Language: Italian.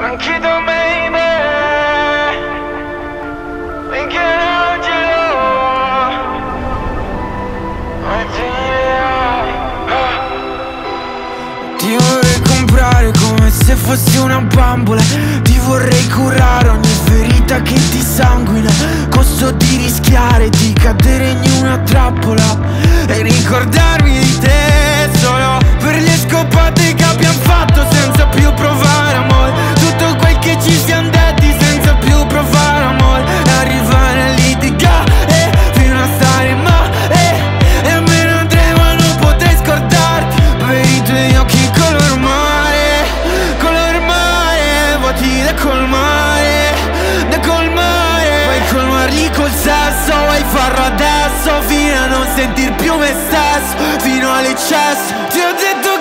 Tranquillo, baby. Finché non ce l'ho. Ti vorrei comprare come se fossi una bambola. Ti vorrei curare ogni ferita che ti sanguina. Costo di rischiare di cadere in una trappola e ricordarmi di te solo per le scopate che abbiamo fatto senza più provare amore. Tutto quel che ci siamo detti senza più provare amore. E arrivare a litigare fino a stare male. E me ne andrei ma non potrei scordarti per i tuoi occhi color mare. Color mare, vuoti da colmare. Da colmare. Vuoi colmarli col sesso, vuoi farlo adesso fino a non sentir più me stesso, fino all'eccesso. Ti ho detto